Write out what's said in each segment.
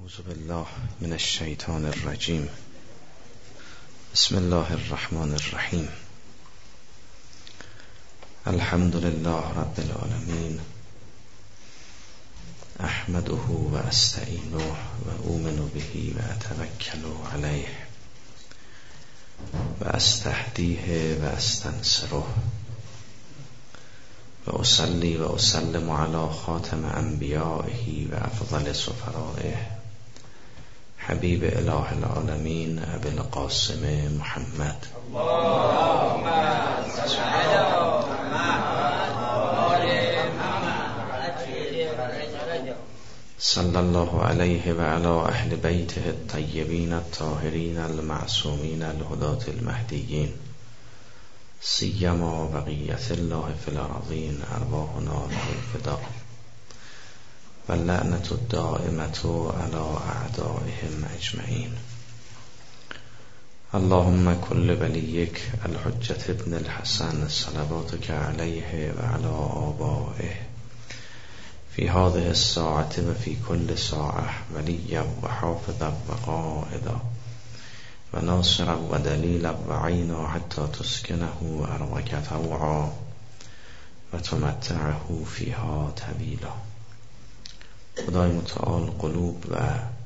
اعوذ بالله من الشیطان الرجیم. بسم الله الرحمن الرحیم. الحمد لله رب العالمین. احمده و استعینه و اؤمن به و اتوکل علیه و استهدیه و استنصره و اصلی و اسلم علی خاتم انبیائه و افضل سفرائه حبیب اله العالمین ابی القاسم محمد اللهم صل علی محمد صلی الله علیه و علی اهل بیته الطیبین الطاهرین المعصومین الهداة المهدیین سیما بقیت الله فی الارضین ارواحنا له الفداء و لعنت الدائمة علی اعدائهم اجمعین. اللهم کل ولیک الحجة ابن الحسن صلواتک علیه و علی آبائه فی هذه الساعة و فی کل ساعة ولیا و حافظا و قائدا و ناصرا و دلیلا و عینا حتی تسکنه ارضک طوعا و تمتعه فیها طویلا. خدای متعال قلوب و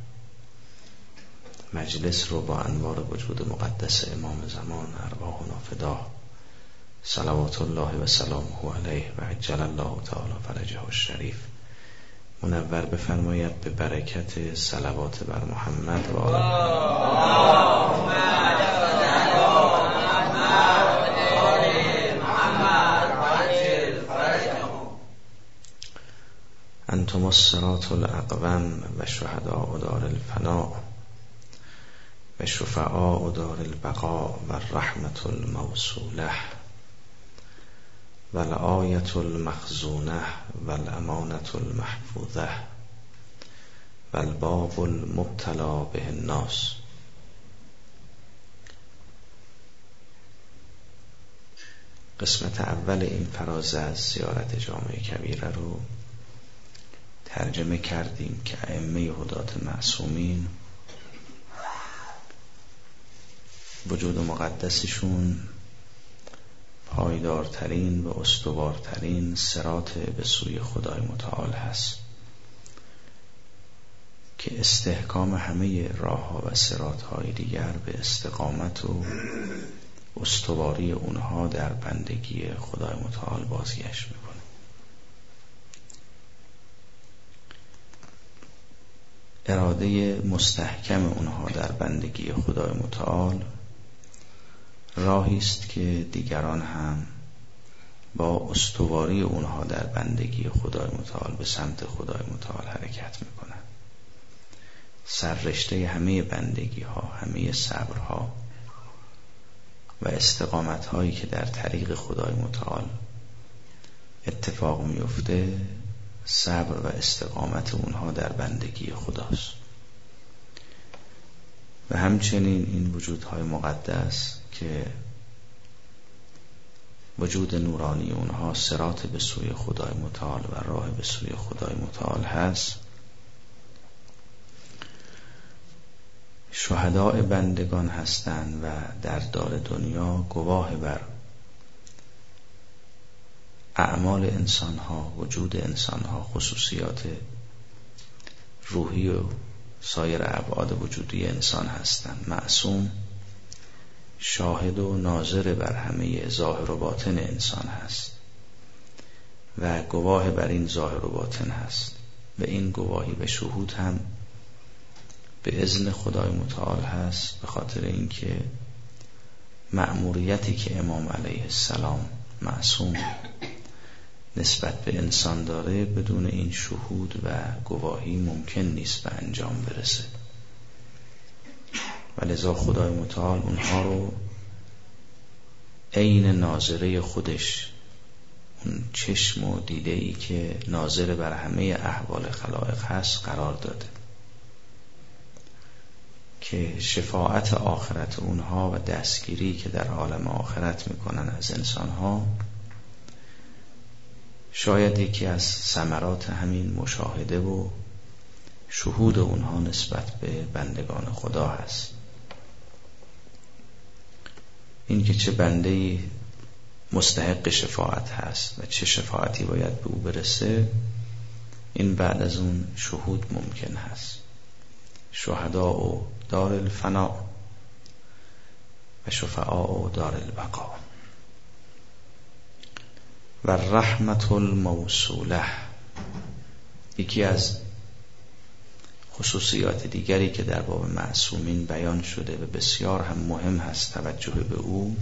مجلس رو با انوار وجود مقدس امام زمان ارواحنا فدا صلوات الله و سلامه علیه و عجل الله تعالی فرجه الشریف منور بفرماید به برکت صلوات بر محمد و انتم الصراط الاقوم و شهداء دار الفناء و شفعاء دار البقاء و الرحمة الموصوله و الآیة المخزونه و الامانة المحفوظه و الباب المبتلا به الناس. قسمت اول این فراز از زیارت جامع کبیره رو ترجمه کردیم که ائمه هدات معصومین وجود مقدسشون پایدارترین و استوارترین صراط به سوی خدای متعال هست که استحکام همه راه‌ها و صراط‌های دیگر به استقامت و استواری اونها در بندگی خدای متعال بازگشت میکنه. اراده مستحکم اونها در بندگی خدای متعال راهی است که دیگران هم با استواری اونها در بندگی خدای متعال به سمت خدای متعال حرکت میکنن. سررشته همه بندگی ها، همه صبرها و استقامت هایی که در طریق خدای متعال اتفاق میفته صبر و استقامت اونها در بندگی خداست. و همچنین این وجودهای مقدس که وجود نورانی اونها صراط به سوی خدای متعال و راه به سوی خدای متعال هست، شهداء بندگان هستند و در دار دنیا گواه بر اعمال انسانها، وجود انسانها، خصوصیات روحی و سایر ابعاد وجودی انسان هستند. معصوم شاهد و ناظر بر همه ظاهر و باطن انسان هست و گواه بر این ظاهر و باطن هست و این گواهی و شهود هم به اذن خدای متعال هست، به خاطر اینکه مأموریتی که امام علیه السلام معصوم نسبت به انسان داره بدون این شهود و گواهی ممکن نیست به انجام برسه و لذا خدای متعال اونها رو عین ناظره خودش، اون چشم و دیده‌ای که ناظر بر همه احوال خلائق هست قرار داده که شفاعت آخرت اونها و دستگیری که در عالم آخرت میکنن از انسانها شاید یکی از ثمرات همین مشاهده و شهود اونها نسبت به بندگان خدا هست. این که چه بنده‌ای مستحق شفاعت هست و چه شفاعتی باید به او برسه، این بعد از اون شهود ممکن هست. شهداء و دار الفنا و شفعاء و دار البقا. و رحمت الموصوله، یکی از خصوصیات دیگری که در باب معصومین بیان شده و بسیار هم مهم هست توجه به او،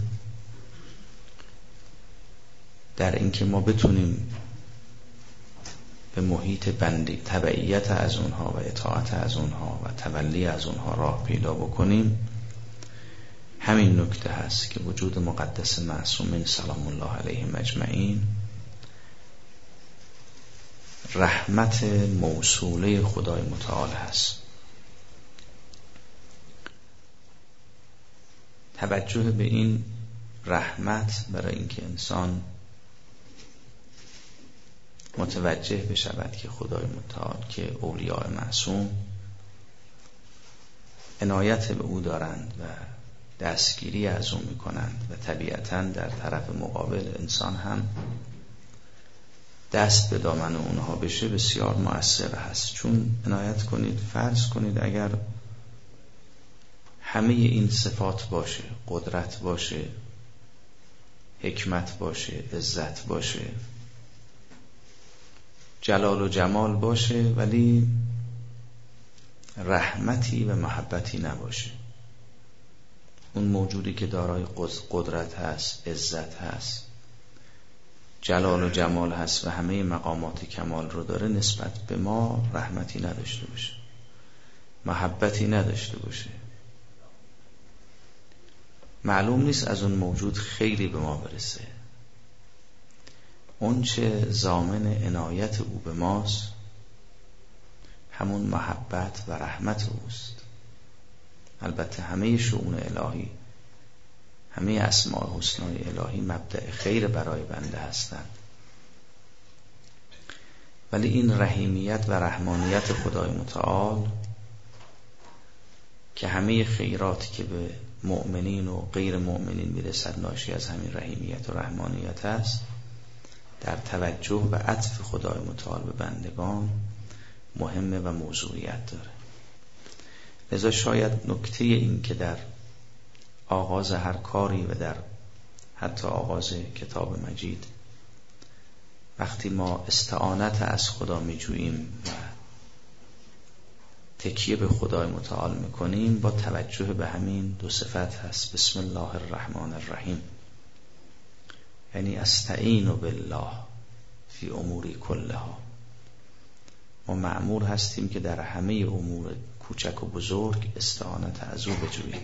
در اینکه ما بتونیم به محیط تبعیت از اونها و اطاعت از اونها و تولی از اونها راه پیدا بکنیم، همین نکته هست که وجود مقدس معصومین سلام الله علیهم اجمعین رحمت موصوله خدای متعال هست. توجه به این رحمت برای اینکه انسان متوجه بشود که خدای متعال، که اولیاء معصوم عنایت به او دارند و دستگیری از او میکنند و طبیعتاً در طرف مقابل انسان هم دست به دامن اونها بشه بسیار مؤثر هست. چون عنایت کنید، فرض کنید اگر همه این صفات باشه، قدرت باشه، حکمت باشه، عزت باشه، جلال و جمال باشه، ولی رحمتی و محبتی نباشه، اون موجودی که دارای قدرت هست، عزت هست، جلال و جمال هست و همه مقامات کمال رو داره، نسبت به ما رحمتی نداشته باشه، محبتی نداشته باشه، معلوم نیست از اون موجود خیلی به ما برسه. اون چه ضامن عنایت او به ماست همون محبت و رحمت اوست. البته همه شؤون الهی، همه اسماء حسنای الهی مبدأ خیر برای بنده هستند، ولی این رحیمیت و رحمانیت خدای متعال که همه خیراتی که به مؤمنین و غیر مؤمنین میرسد ناشی از همین رحیمیت و رحمانیت است، در توجه و عطف خدای متعال به بندگان مهمه و موضوعیت داره. لذا شاید نکته این که در آغاز هر کاری و در حتی آغاز کتاب مجید وقتی ما استعانت از خدا میجوییم و تکیه به خدای متعال میکنیم، با توجه به همین دو صفت هست: بسم الله الرحمن الرحیم، یعنی استعین بالله فی اموری کلها. ما مأمور هستیم که در همه امور کوچک و بزرگ استعانت از او بجوییم.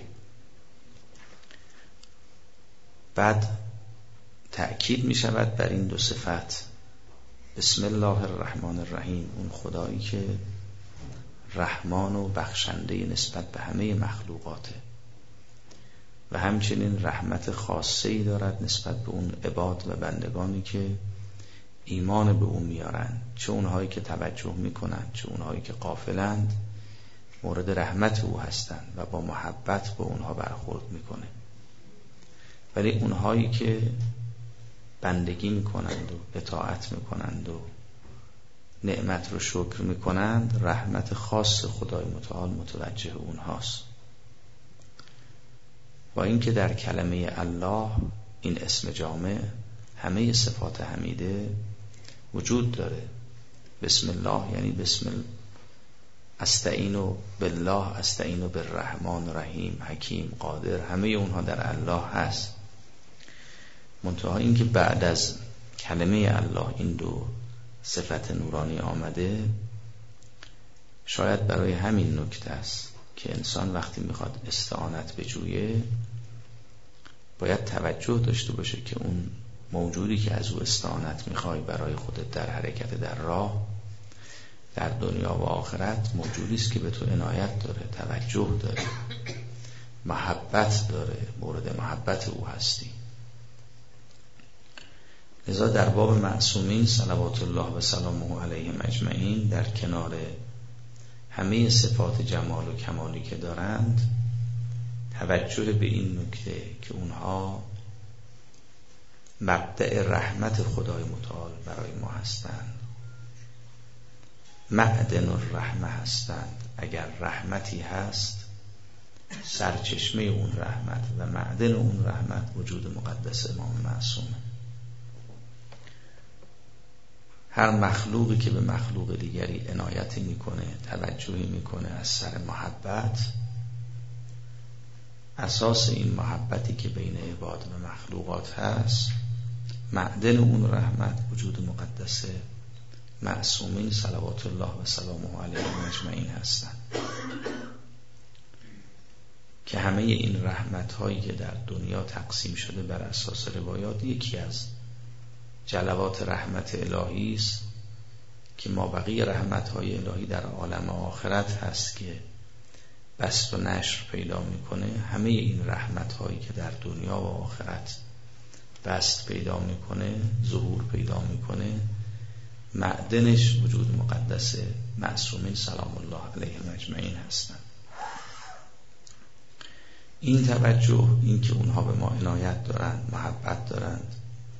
بعد تأکید می شود بر این دو صفت: بسم الله الرحمن الرحیم، اون خدایی که رحمان و بخشنده نسبت به همه مخلوقاته و همچنین رحمت خاصه‌ای دارد نسبت به اون عباد و بندگانی که ایمان به او میارن، چه اونهایی که توجه میکنند چه اونهایی که غافلند، مورد رحمت او هستند و با محبت با اونها برخورد میکنه. ولی اونهایی که بندگی میکنند و اطاعت میکنند و نعمت رو شکر میکنند، رحمت خاص خدای متعال متوجه اونهاست. با اینکه در کلمه الله، این اسم جامع، همه صفات حمیده وجود داره. بسم الله یعنی استعینوا بالله، استعینوا بالرحمن، رحیم، حکیم، قادر، همه اونها در الله هست. منتها اینکه بعد از کلمه الله این دو صفت نورانی آمده، شاید برای همین نکته است که انسان وقتی میخواد استعانت بجویه باید توجه داشته باشه که اون موجودی که از او استعانت میخوای برای خودت در حرکت در راه در دنیا و آخرت، موجودی است که به تو عنایت داره، توجه داره، محبت داره، مورد محبت او هستی. لذا در باب معصومین صلوات الله و سلامه علیهم اجمعین، در کنار همه صفات جمال و کمالی که دارند توجه به این نکته که اونها مبدأ رحمت خدای متعال برای ما هستند، معدن الرحمه هستند. اگر رحمتی هست، سرچشمه اون رحمت و معدن اون رحمت وجود مقدس امام معصومه. هر مخلوقی که به مخلوق دیگری عنایتی میکنه، توجهی میکنه از سر محبت، اساس این محبتی که بین عباد و مخلوقات هست، معدن اون رحمت وجود مقدس معصومین صلوات الله و سلامه علیهم اجمعین هستند، که همه این رحمت هایی که در دنیا تقسیم شده بر اساس روایات، یکی از جلوات رحمت الهی است که ما بقیه رحمت های الهی در عالم آخرت هست که بسط و نشر پیدا میکنه. همه این رحمت هایی که در دنیا و آخرت بسط پیدا میکنه، ظهور پیدا میکنه، معدنش وجود مقدس معصومین سلام الله علیهم اجمعین هستند. این توجه، این که اونها به ما عنایت دارند، محبت دارند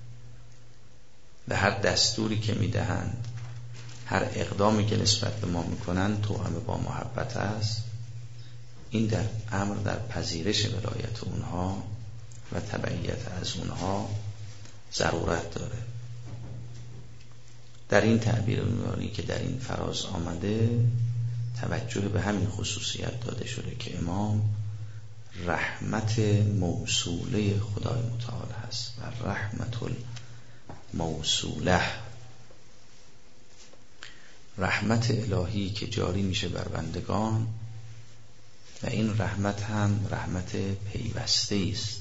و هر دستوری که میدهند، هر اقدامی که نسبت به ما میکنند توأم با محبت است، این در امر در پذیرش ولایت اونها و تبعیت از اونها ضرورت داره. در این تعبیر نورانی که در این فراز آمده توجه به همین خصوصیت داده شده که امام رحمت موصوله خدای متعال هست و رحمت الموصوله، رحمت الهی که جاری میشه بر بندگان و این رحمت هم رحمت پیوسته است.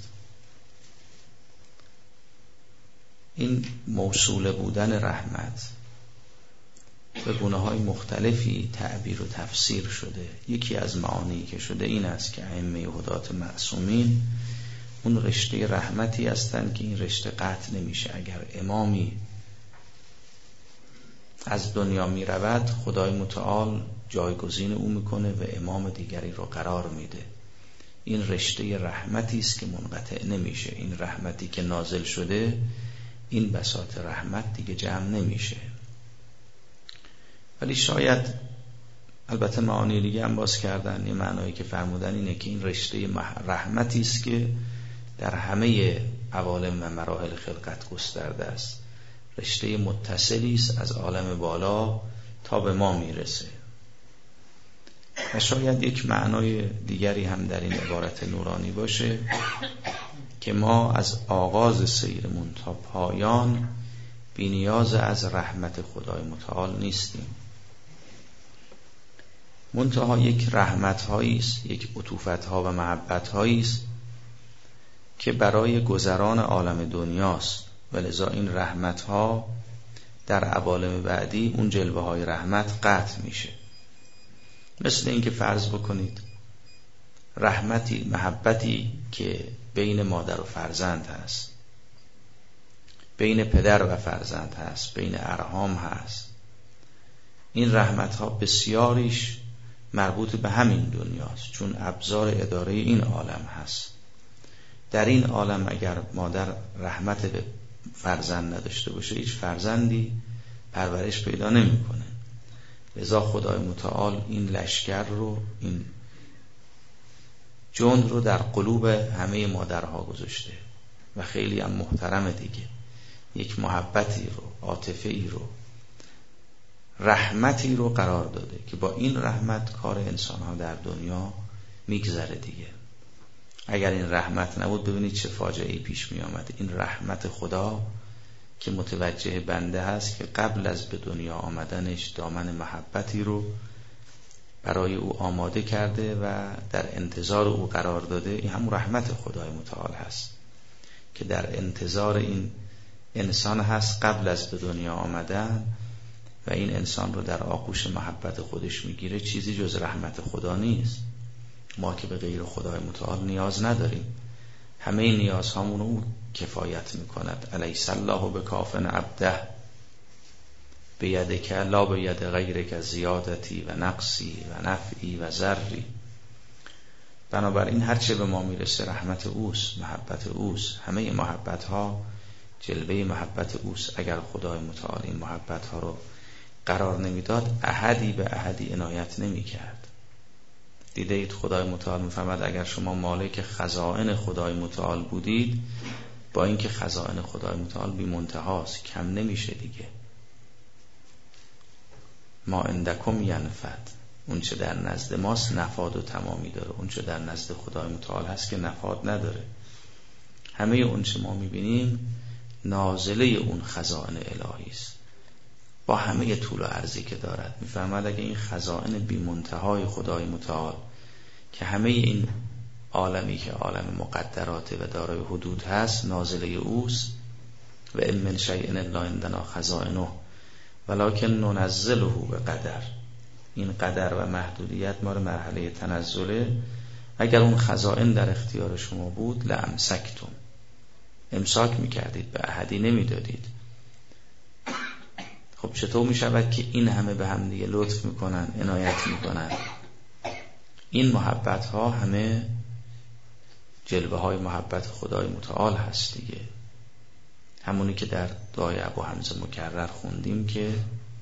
این موصوله بودن رحمت به گونه‌های مختلفی تعبیر و تفسیر شده. یکی از معانی که شده این است که ائمه هدات معصومین اون رشته رحمتی هستند که این رشته قطع نمیشه. اگر امامی از دنیا می رود، خدای متعال جایگزین او میکنه و امام دیگری رو قرار میده. این رشته رحمتی است که منقطع نمیشه. این رحمتی که نازل شده، این بساط رحمت دیگه جمع نمیشه. ولی شاید البته معانی دیگه هم باز کردن. یه معنایی که فرمودن اینه که این رشته رحمتی است که در همه عوالم و مراحل خلقت گسترده است. رشته متصلی است از عالم بالا تا به ما میرسه. و شاید یک معنای دیگری هم در این عبارت نورانی باشه که ما از آغاز سیرمون تا پایان بی نیاز از رحمت خدای متعال نیستیم. منتها یک رحمت هایی است، یک عطوفت ها و محبت هایی است که برای گذران عالم دنیاست، ولذا این رحمت ها در عوالم بعدی اون جلوه های رحمت قطع میشه. مثل اینکه فرض بکنید رحمتی، محبتی که بین مادر و فرزند هست، بین پدر و فرزند هست، بین ارحام هست، این رحمت ها بسیاریش مربوط به همین دنیاست، چون ابزار اداره این عالم هست. در این عالم اگر مادر رحمت به فرزند نداشته باشه، هیچ فرزندی پرورش پیدا نمیکنه. لذا خدای متعال این لشکر رو، این جند رو در قلوب همه مادرها گذاشته و خیلی هم محترمه دیگه. یک محبتی رو، عاطفه‌ای رو، رحمتی رو قرار داده که با این رحمت کار انسانها در دنیا میگذره دیگه. اگر این رحمت نبود، ببینید چه فاجعه‌ای پیش می آمد. این رحمت خدا که متوجه بنده هست که قبل از به دنیا آمدنش دامن محبتی رو برای او آماده کرده و در انتظار او قرار داده. این هم رحمت خدای متعال هست که در انتظار این انسان هست قبل از به دنیا آمدن و این انسان رو در آغوش محبت خودش میگیره. چیزی جز رحمت خدا نیست. ما که به غیر خدای متعال نیاز نداریم. همه نیازهامون رو کفایت میکند. الیس الله بکافٍ عبده، بیدک لا بید غیرک زیادتی و نقصی و نفعی و ضری. بنابراین هرچه به ما میرسه رحمت اوست، محبت اوست. همه محبت ها جلوه محبت اوست. اگر خدای متعال این محبت ها رو قرار نمیداد، احدی به احدی عنایت نمیکرد. دیده اید خدای متعال میفرماد اگر شما مالک خزائن خدای متعال بودید، با اینکه خزائن خدای متعال بی منتهاست، کم نمیشه دیگه. ما عندکم ینفد، اون چه در نزد ماست نفاد و تمامی داره. اون چه در نزد خدای متعال هست که نفاد نداره. همه اون چه ما میبینیم نازله اون خزائن الهی است، با همه طول و عرضی که دارد. میفرماد اگه این خزائن بی منتهای خدای متعال که همه این عالمی که عالم مقدراته و دارای حدود هست نازله اوست، و ان من شیء الا عندنا خزائنه ولکن ننزله به قدر. این قدر و محدودیت ما رو مرحله تنزله. اگر اون خزائن در اختیار شما بود لامسکتم، امساک میکردید، به احدی نمیدادید. خب چطور میشود که این همه به هم دیگه لطف میکنن، عنایت میکنن؟ این محبت ها همه جلوه های محبت خدای متعال هست دیگه. همونی که در دعای ابو حمزه مکرر خوندیم که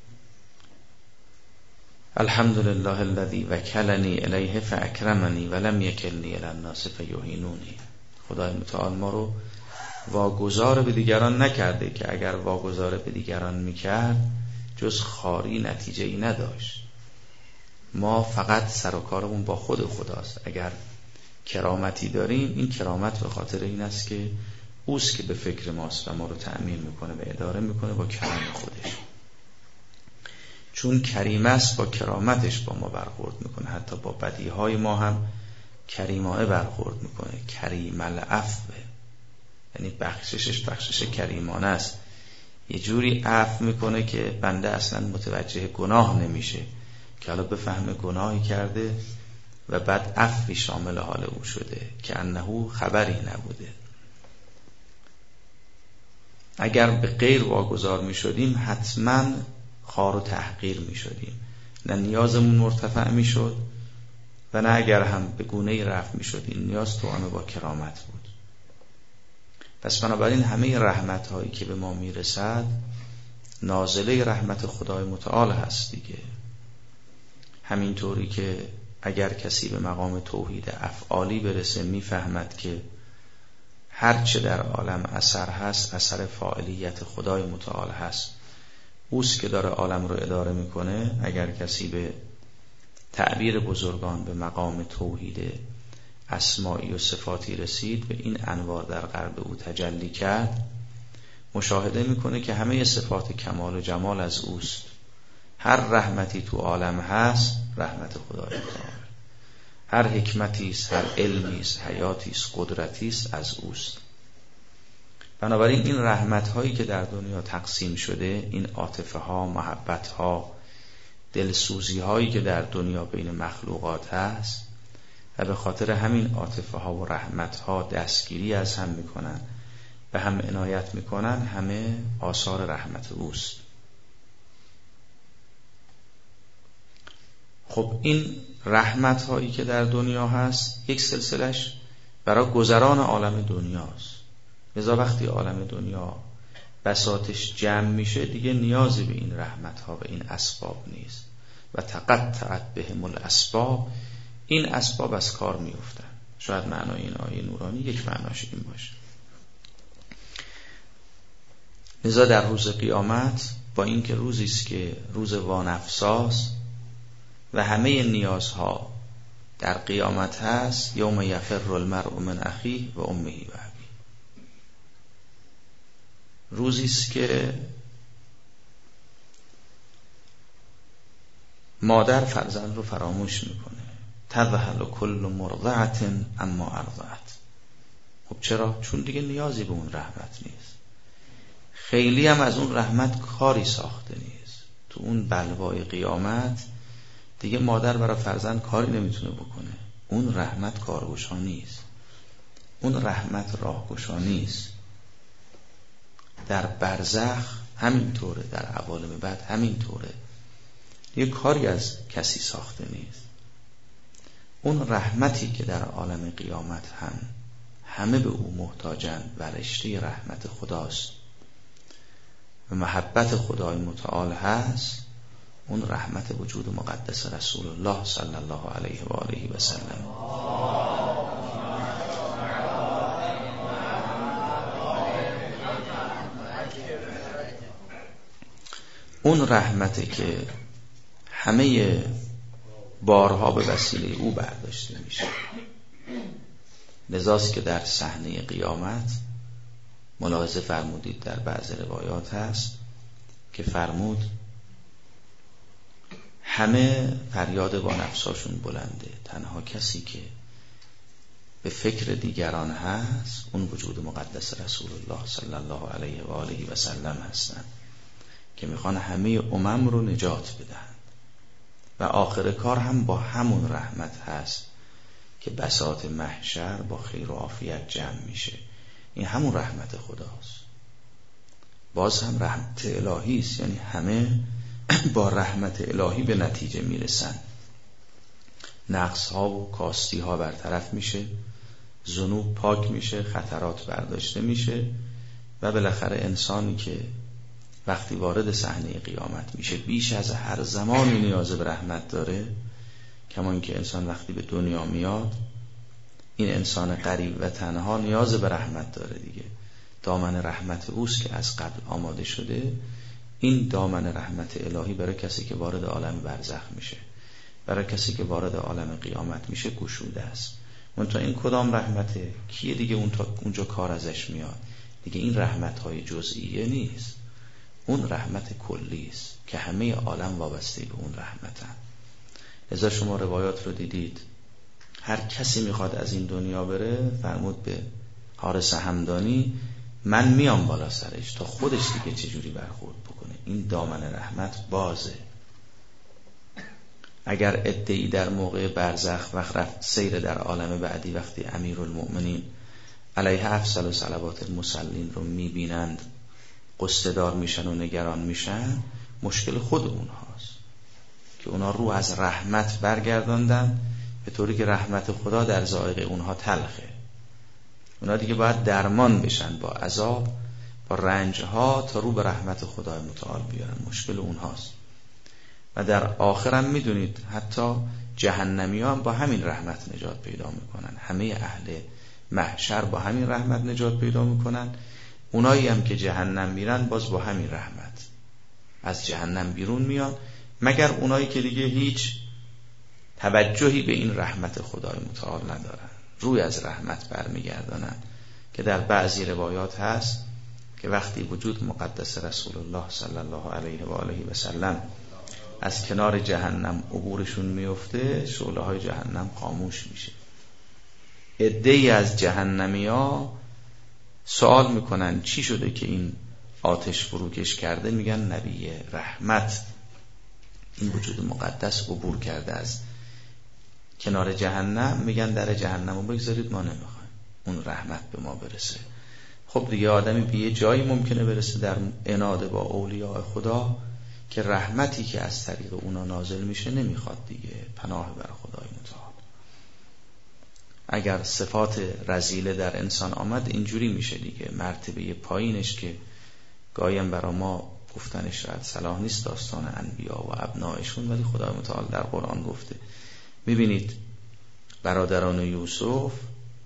الحمدلله الذی وکلنی الیه فاکرمنی ولم یکلنی الی الناس فیهینونی. خدای متعال ما رو واگذار به دیگران نکرده که اگر واگذار به دیگران میکرد جز خاری نتیجه ای نداشت. ما فقط سر و کارمون با خود خداست. اگر کرامتی داریم، این کرامت به خاطر این است که اوست که به فکر ماست و ما رو تأمین میکنه و اداره میکنه با کرم خودش. چون کریم است با کرامتش با ما برخورد میکنه. حتی با بدیهای ما هم کریمانه برخورد میکنه. کریم العفو، یعنی بخششش بخشش کریمانه است. یه جوری عفو میکنه که بنده اصلا متوجه گناه نمیشه که حالا بفهمه گناهی کرده و بعد عفوی شامل حال او شده که انه خبری نبوده. اگر به غیر واگذار میشدیم حتما خار و تحقیر میشدیم، نه نیازمون مرتفع میشد و نه اگر هم به گونه‌ای رفع میشد این نیاز توأم با کرامت بود. پس بنابراین همه رحمت هایی که به ما میرسد نازله رحمت خدای متعال هست دیگه. همینطوری که اگر کسی به مقام توحید افعالی برسه میفهمد که هر چه در عالم اثر هست اثر فاعلیت خدای متعال هست، اوست که داره عالم رو اداره میکنه. اگر کسی به تعبیر بزرگان به مقام توحید اسمائی و صفاتی رسید، به این انوار در قلب او تجلی کرد، مشاهده میکنه که همه صفات کمال و جمال از اوست. هر رحمتی تو عالم هست رحمت خدای متعال، هر حکمتی است، هر علمی است، حیاتی است، قدرتی است، از اوست. بنابراین این رحمت هایی که در دنیا تقسیم شده، این عاطفه ها، محبت ها، دلسوزی هایی که در دنیا بین مخلوقات هست و به خاطر همین عاطفه ها و رحمت ها دستگیری از هم میکنن، به هم عنایت میکنن، همه آثار رحمت اوست. خب این رحمت هایی که در دنیا هست یک سلسلش برای گذران عالم دنیاست. لذا وقتی عالم دنیا بساطش جمع میشه دیگه نیازی به این رحمت ها و این اسباب نیست. و تقطعت بهم الاسباب، این اسباب از کار میافتن. شاید معنای این آیه نورانی یک معناش این باشه. لذا در روز قیامت، با اینکه روزی است که روز وانفساست و همه نیازها در قیامت هست، یوم یفر المرء من اخیه و امه و ابیه، روزی است که مادر فرزند رو فراموش میکنه. تذهل کل مرضعة اما ارضعت. خب چرا؟ چون دیگه نیازی به اون رحمت نیست. خیلی هم از اون رحمت کاری ساخته نیست. تو اون بلوای قیامت دیگه مادر برای فرزند کاری نمیتونه بکنه. اون رحمت کارگشانی است. اون رحمت راهگشانی است. در برزخ همین طوره، در عوالم بعد همین طوره. یه کاری از کسی ساخته نیست. اون رحمتی که در عالم قیامت همه به او محتاجند و رشته رحمت خداست و محبت خدای متعال هست، اون رحمت وجود مقدس رسول الله صلی الله علیه و آله و سلم. اون رحمته که همه بارها به وسیله او برداشته میشه. لذاست که در صحنه قیامت ملاحظه فرمودید در بعض روایات هست که فرمود همه فریاد با نفساشون بلنده، تنها کسی که به فکر دیگران هست اون وجود مقدس رسول الله صلی الله علیه و آله و سلم هستند که میخوان همه امم رو نجات بدن و آخر کار هم با همون رحمت هست که بساط محشر با خیر و عافیت جمع میشه. این همون رحمت خداست. باز هم رحمت الهی است، یعنی همه با رحمت الهی به نتیجه میرسن. نقص ها و کاستی ها برطرف میشه، ذنوب پاک میشه، خطرات برداشته میشه و بالاخره انسانی که وقتی وارد صحنه قیامت میشه بیش از هر زمانی نیاز به رحمت داره. کما اینکه انسان وقتی به دنیا میاد، این انسان غریب و تنها نیاز به رحمت داره دیگه. دامن رحمت اوست که از قبل آماده شده. این دامن رحمت الهی برای کسی که وارد عالم برزخ میشه، برای کسی که وارد عالم قیامت میشه گشوده است. منتها این کدام رحمته؟ کیه دیگه اونجا کار ازش میاد؟ دیگه این رحمت‌های جزئیه نیست، اون رحمت کلی است که همه عالم وابسته به اون رحمتن. لذا شما روایات رو دیدید، هر کسی میخواد از این دنیا بره، فرمود به حارث همدانی من میام بالا سرش تا خودش دیگه چجوری برخورد بکنه. این دامن رحمت بازه. اگر عده‌ای در موقع برزخ وقت رفت سیر در عالم بعدی، وقتی امیرالمؤمنین علیه افضل و صلوات المصلین رو میبینند قصه دار میشن و نگران میشن، مشکل خود اونهاست که اونا رو از رحمت برگرداندن به طوری که رحمت خدا در ذائقه اونها تلخه. اونا دیگه باید درمان بشن با عذاب، با رنجها، تا رو به رحمت خدای متعال بیارن. مشکل اونهاست. و در آخرم میدونید حتی جهنمیان با همین رحمت نجات پیدا میکنن. همه اهل محشر با همین رحمت نجات پیدا میکنن. اونایی هم که جهنم میرن باز با همین رحمت از جهنم بیرون میان، مگر اونایی که دیگه هیچ توجهی به این رحمت خدای متعال ندارن، روی از رحمت برمیگردانن. که در بعضی روایات هست که وقتی وجود مقدس رسول الله صلی الله علیه و آله و سلم از کنار جهنم عبورشون میفته، شعله های جهنم خاموش میشه. عده‌ای از جهنمیا سوال میکنن چی شده که این آتش فروکش کرده؟ میگن نبی رحمت این وجود مقدس عبور کرده از کنار جهنم. میگن در جهنم رو بگذارید، ما نمیخوایم، اون رحمت به ما برسه. خب دیگه آدمی به یه جایی ممکنه برسه در عناد با اولیاء خدا که رحمتی که از طریق اونا نازل میشه نمیخواد دیگه. پناه بر خدای متعال. اگر صفات رذیله در انسان آمد اینجوری میشه دیگه. مرتبه پایینش که گاهی برای ما گفتنش شاید صلاح نیست، داستان انبیا و ابنایشون، ولی خدای متعال در قرآن گفته. میبینید برادران یوسف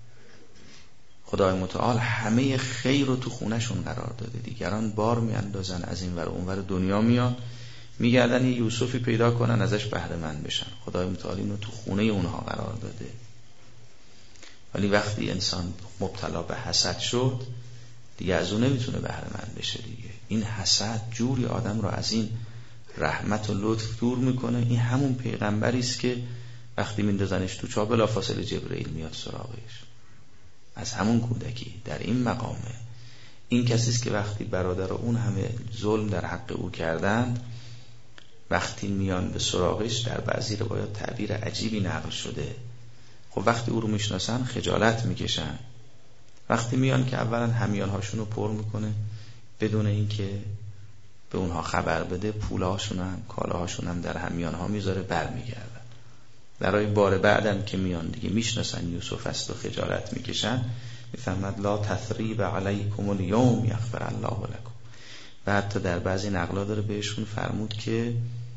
خدای متعال همه خیر رو تو خونهشون قرار داده. دیگران بار میاندازن از این ور اون ور دنیا، میان میگردن یه یوسفی پیدا کنن ازش بهره مند بشن. خدای متعال اینو تو خونه اونها قرار داده. ولی وقتی انسان مبتلا به حسد شد دیگه از اون نمیتونه بهره مند بشه دیگه. این حسد جوری آدم رو از این رحمت و لطف دور میکنه. این همون پیغمبری است که وقتی میندازنش تو چاه بلافاصله جبرئیل میاد سراغش. از همون کودکی در این مقامه. این کسی است که وقتی برادر اون همه ظلم در حق او کردند، وقتی میان به سراغش، در بعضی روایات تعبیر عجیبی نقل شده، خب وقتی او رو میشناسن خجالت میکشن. وقتی میان که اولا همیانهاشون رو پر میکنه بدون اینکه به اونها خبر بده، پولهاشون هم کالاهاشون هم در همیانها میذاره، برمیگردن. برای بار بعدم که میان دیگه میشناسن یوسف است و خجالت میکشن، میفهمد لا تثریب علیکم الیوم یغفر الله لکم. و حتی در بعضی نقلا داره بهشون فرمود که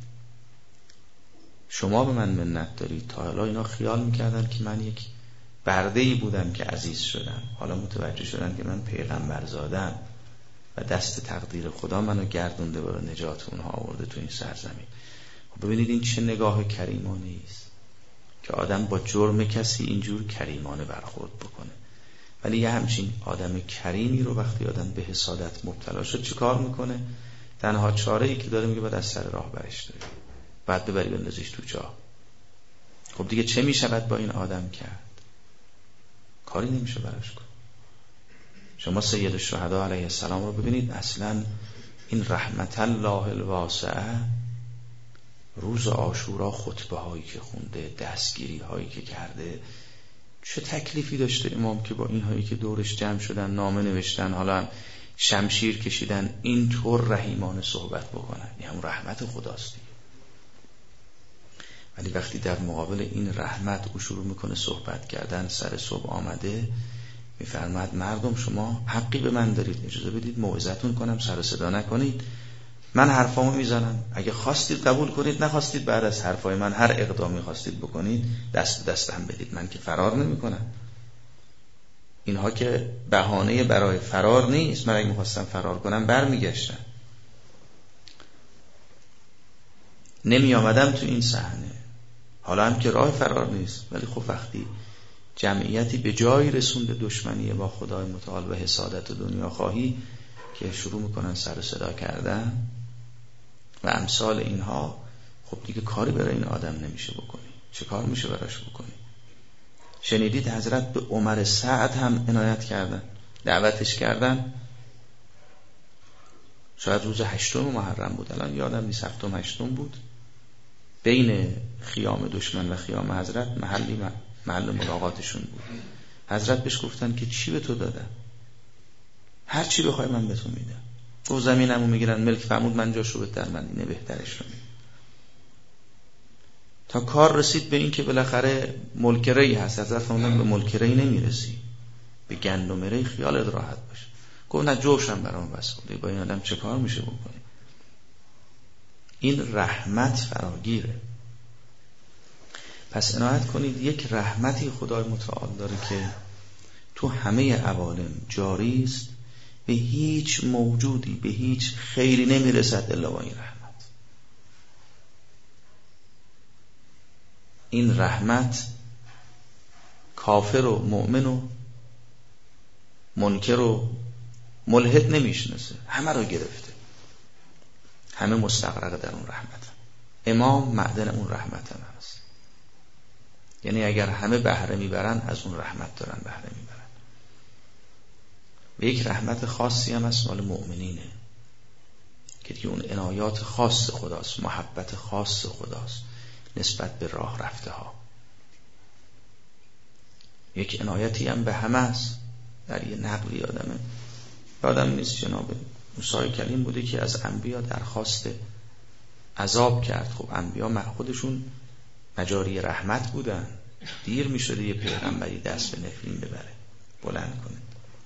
شما به من منت دارید. تا حالا اینا خیال میکردن که من یک برده‌ای بودم که عزیز شدم، حالا متوجه شدن که من پیغمبر زادم و دست تقدیر خدا منو گردونده برای نجات اونها آورده تو این سرزمین. خب ببینید این چه نگاه کریمانه است که آدم با جرم کسی اینجور کریمانه برخورد بکنه. ولی یه همچین آدم کریمی رو وقتی آدم به حسادت مبتلا شد چه کار میکنه؟ تنها چاره‌ای که داره میگه باید از سر راه برش داری، بعد ببری بندازیش تو جا. خب دیگه چه میشود با این آدم کرد؟ کاری نمیشه براش کن. شما سید الشهدا علیه السلام رو ببینید، اصلا این رحمت الله الواسعه روز عاشورا خطبه هایی که خونده، دستگیری هایی که کرده، چه تکلیفی داشته امام که با این هایی که دورش جمع شدن نامه نوشتن، حالا هم شمشیر کشیدن، اینطور رحیمانه صحبت بکنن. این هم رحمت خداست دیگه. ولی وقتی در مقابل این رحمت او شروع میکنه صحبت کردن، سر صبح آمده میفرماد مردم شما حقی به من دارید، اجازه بدید موعظتون کنم، سر و صدا نکنید، من حرفامو میزنم، اگه خواستید قبول کنید، نخواستید بعد از حرفای من هر اقدامی خواستید بکنید دست دستم بدید، من که فرار نمیکنم. اینها که بهانه برای فرار نیست. من اگه میخواستم فرار کنم برمیگشتم، نمی آمدم تو این صحنه. حالا هم که راه فرار نیست، ولی خب وقتی جمعیتی به جایی رسونده دشمنی با خدای متعال و حسادت و دنیا خواهی که شروع میکنن سر و صدا کردن و امثال اینها، خب دیگه کاری برای این آدم نمیشه بکنی. چه کار میشه براش بکنی؟ شنیدید حضرت به عمر سعد هم عنایت کردن، دعوتش کردن. شاید روز 8 محرم بود، الان یادم نیست 7 8 بود، بین خیام دشمن و خیام حضرت محل ملاقاتشون بود. حضرت بهش گفتن که چی به تو دادم؟ هر چی بخوای من به تو میدم. گفت زمینمو میگیرن ملک فرمود من جاشو بهتر، من اینه بهترش رو میدم. تا کار رسید به این که بالاخره ملک ری هست. حضرت فرمودن به ملک ری نمیرسی، به گندم ری خیالت راحت باشه. گفت نه جوشم برام بس بوده، با این آدم چه کار میشه بکنی؟ این رحمت فراگیره. پس عنایت کنید یک رحمتی خدای متعال داره که تو همه عوالم جاری است، به هیچ موجودی به هیچ خیری نمیرسد الا با این رحمت. این رحمت کافر و مؤمن و منکر و ملحد نمیشناسه، همه رو گرفته، همه مستغرق در اون رحمت. امام معدن اون رحمت هم هست. یعنی اگر همه بهره میبرن از اون رحمت دارن بهره میبرن. و یک رحمت خاصی هم هست مال مؤمنینه که دیگه اون عنایات خاص خداست، محبت خاص خداست نسبت به راه رفته ها. یک عنایتی هم به همه هست. در یه نقلی آدم نیست جناب موسی کلیم بوده که از انبیا درخواست عذاب کرد. خب انبیا خودشون مجاری رحمت بودن، دیر می شده یه پیغمبری دست به نفرین ببره بلند کنه.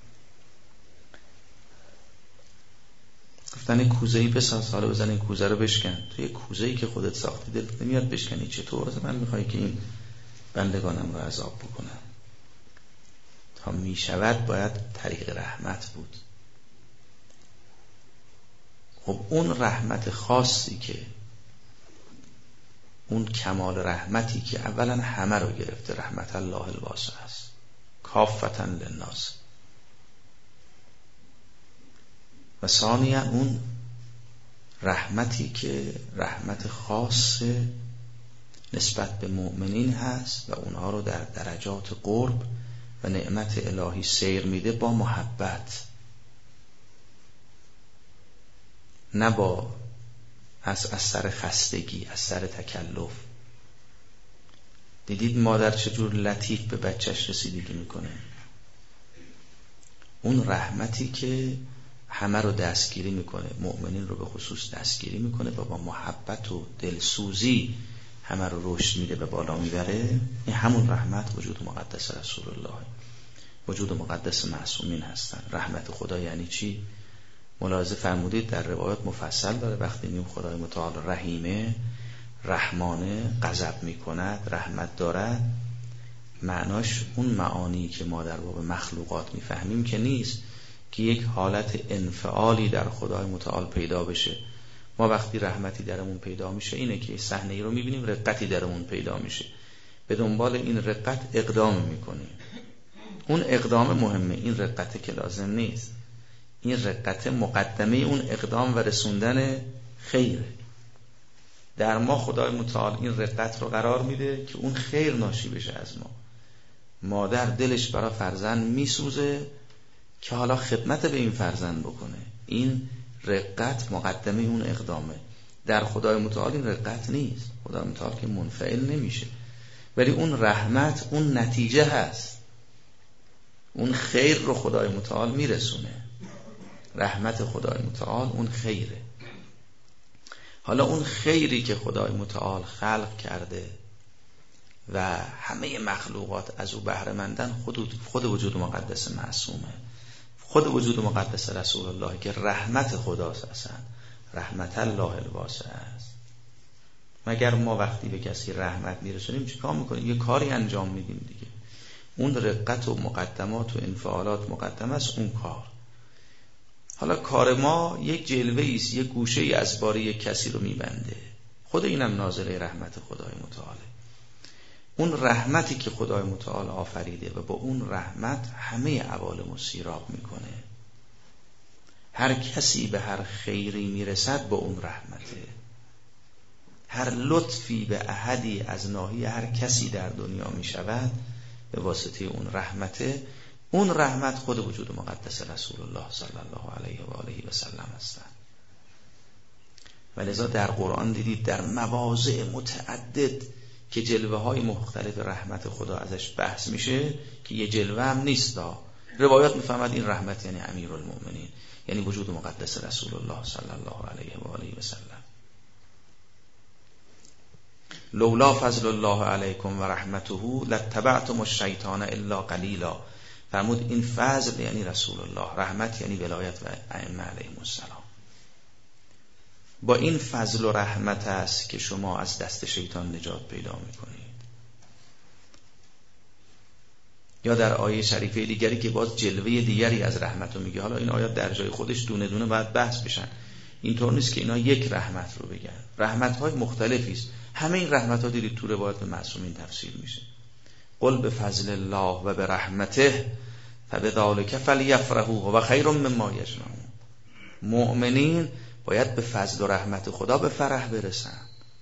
گفتن کوزه‌ای بساز، حالا بزن این کوزه رو بشکن. تو یه کوزه‌ای که خودت ساختی دلت نمیاد بشکنی، چطور از من میخوای که این بندگانم رو عذاب بکنم؟ تا می شود باید طریق رحمت بود. خب اون رحمت خاصی که اون کمال رحمتی که اولا همه رو گرفته، رحمت الله الواسع است، کافتا للناس، و ثانیا اون رحمتی که رحمت خاص نسبت به مؤمنین هست و اونها رو در درجات قرب و نعمت الهی سیر میده با محبت، نه با از سر خستگی، از سر تکلف. دیدید مادر چجور لطیف به بچهش رسیدگی میکنه؟ اون رحمتی که همه رو دستگیری میکنه، مؤمنین رو به خصوص دستگیری میکنه و با محبت و دلسوزی همه رو رشد میده و بالا میبره. این همون رحمت وجود مقدس رسول الله، وجود مقدس معصومین هستن. رحمت خدا یعنی چی؟ ملاحظه فرمودید در روایات مفصل داره. وقتی میگیم خدای متعال رحیمه، رحمانه، غضب میکند، رحمت دارد، معناش اون معانی که ما در باب مخلوقات میفهمیم که نیست، که یک حالت انفعالی در خدای متعال پیدا بشه. ما وقتی رحمتی درمون پیدا میشه اینه که صحنه‌ای رو میبینیم رقتی درمون پیدا میشه، به دنبال این رقت اقدام میکنیم. اون اقدام مهمه، این رقت که لازم نیست. این رقت مقدمه اون اقدام و رسوندن خیره. در ما خدای متعال این رقت رو قرار میده که اون خیر ناشی بشه از ما. مادر دلش برای فرزند میسوزه که حالا خدمت به این فرزند بکنه. این رقت مقدمه اون اقدامه. در خدای متعال این رقت نیست. خدای متعال که منفعل نمیشه، ولی اون رحمت اون نتیجه هست. اون خیر رو خدای متعال میرسونه. رحمت خدای متعال اون خیره. حالا اون خیری که خدای متعال خلق کرده و همه مخلوقات از او بهره مندن، خود وجود مقدس معصومه، خود وجود مقدس رسول الله که رحمت خداست. اصلا رحمت الله الواسع است. مگر ما وقتی به کسی رحمت میرسونیم چیکار میکنیم؟ یه کاری انجام میدیم دیگه. اون رقت و مقدمات و انفعالات مقدم است اون کار. حالا کار ما یک جلوه است، یک گوشه ای از باره یک کسی رو میبنده. خود اینم نازله رحمت خدای متعاله. اون رحمتی که خدای متعال آفریده و با اون رحمت همه عوالم رو سیراب میکنه. هر کسی به هر خیری میرسد با اون رحمته. هر لطفی به احدی از ناحیه هر کسی در دنیا میشود به واسطه اون رحمته. اون رحمت خود وجود مقدس رسول الله صلی الله علیه و آله و سلم هستند. ولذا در قرآن دیدید در مواضع متعدد که جلوه های مختلف رحمت خدا ازش بحث میشه که یه جلوه هم نیست. روایات میفهمد این رحمت یعنی امیرالمؤمنین، یعنی وجود مقدس رسول الله صلی الله علیه و آله و سلم. لولا فضل الله علیکم و رحمته لاتبعتم الشیطان الا قلیلا. فرمود این فضل یعنی رسول الله، رحمت یعنی ولایت و ائمه علیهم السلام. با این فضل و رحمت است که شما از دست شیطان نجات پیدا میکنید. یا در آیه شریفه دیگری که باز جلوه دیگری از رحمت رو میگه. حالا این آیات در جای خودش دونه دونه باید بحث بشن. اینطور نیست که اینا یک رحمت رو بگن. رحمت‌های مختلفی است. همه این رحمت‌ها دیدید تو روایات به معصومین تفسیر میشه. قل بفضل الله و برحمته فبذلک فلیفرحوا و خیر مما یجمعون. مؤمنین باید به فضل و رحمت خدا به فرح برسن.